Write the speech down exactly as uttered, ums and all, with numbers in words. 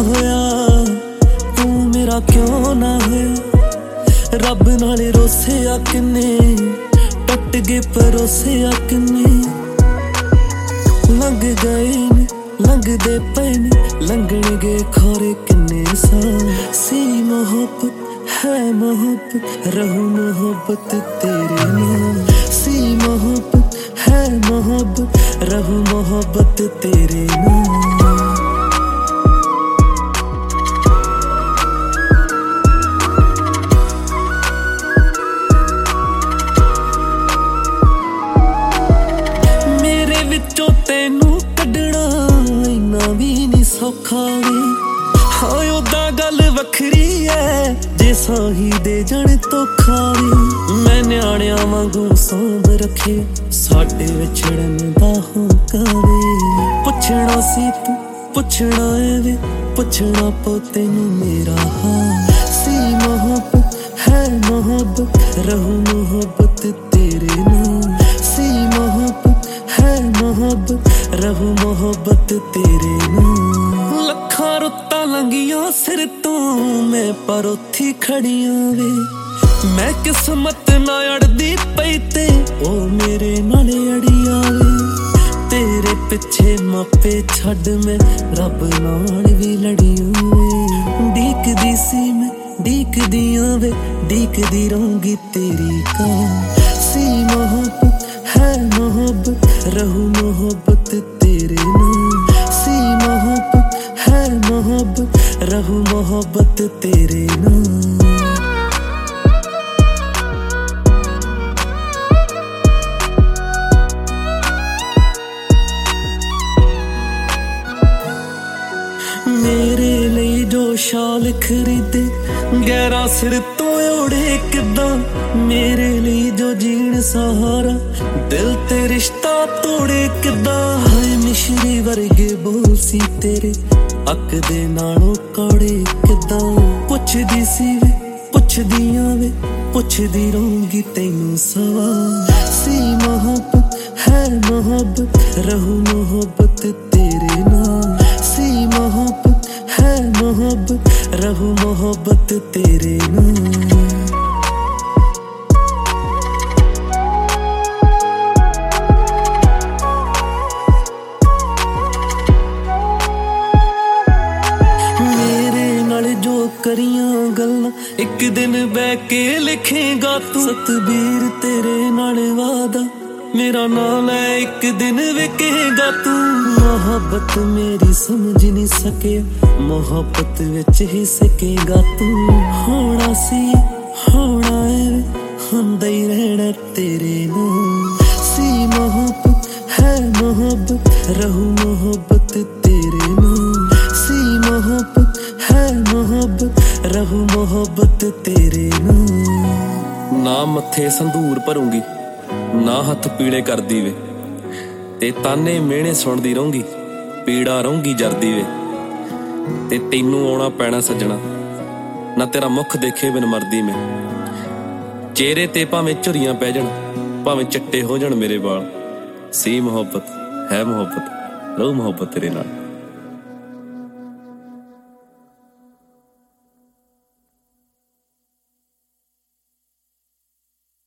होया तू मेरा क्यों ना होया। रब नाले रोसे आ किन्ने टट गए परोसे आ किन्ने लंघ गए ने लंघदे पे ने लंघण गए खोरे किन्ने साल। सी मोहब्बत है मोहब्बत रहूं मोहब्बत तेरे नाल। सी मोहब्बत है मोहब्बत रहूं मोहब्बत तेरे नाल। मेरे विचों तैनू कड्ढना इन्ना भी नहीं सौखा वे। हाँ उदा गल वखरी है जे साही दे जण धोखा वे। मैं न्याणिया वांगू सांभ रखे साडे विछड़न दा होका वे। पुछना सी तू पुछना है वे पुछना पो तैनू मेरा हाल। सी मोहब्बत है मोहब्बत रहूं मोहब्बत तेरे नाल। सी मोहब्बत है मोहब्बत रहूं मोहब्बत तेरे नाल। लखां रुत्तां लंघियां सिर तो मैं पर उत्थी खड़ियां वे। मैं किस्मत ना अड़दी पई ते ओ मेरे नाले अड़ी आवे। तेरे पिछे मापे छड्ड मैं रब नाल भी लड़ियां वे। डीकदी सी मैं डीकदियां वे डीकदी रहूंगी तेरी काल। सी मोहब्बत है मोहब्बत रहूं मोहब्बत तेरे नाल। सी मोहब्बत है मोहब्बत रहूं मोहब्बत तेरे नाल। मेरे लिए जो शाल खरीदे गहरा सिर तो ओढ़े किदा। मेरे लिए जो जीण सहारा दिल ते रिश्ता तोड़े किदा। हाय मिश्री वर्गे बोल सी तेरे अक दे नालों कौड़े किदा। पुछदी सी वे पुछदियां वे पुछदी रहूंगी तैनू सवाल। सी मोहब्बत है मोहब्बत रहूं मोहब्बत तेरे नाल। सी मोहब्बत है मोहब्बत रहूं मोहब्बत तेरे नाल। मेरे नाल जो करियां गल्लां एक दिन बैठ के लिखेगा तू। सतबीर तेरे नाल वादा मेरा नाम है एक दिन विकेगा तू। मोहब्बत मेरी समझ नहीं सके मोहब्बत विच ही सकेगा तू। होना सी होना है हुंदा ही रहना तेरे नाल। सी मोहब्बत है मोहब्बत रहूं मोहब्बत तेरे नाल। सी मोहब्बत है मोहब्बत रहूं मोहब्बत तेरे नाल। ना मत्थे संदूर भरूंगी ना हथ पीड़े करदी वे। ते ताने मेहणे सुनदी रहूंगी पीड़ा रहूंगी जरदी वे। ते तैनू आउणा पैना सजना ना तेरा मुख देखे बिन मरदी मैं। चेहरे ते भावें झुरियां पै जाण भावें चिट्टे हो जाण मेरे वाल। सी मोहब्बत है मोहब्बत रहूं मोहब्बत तेरे नाल।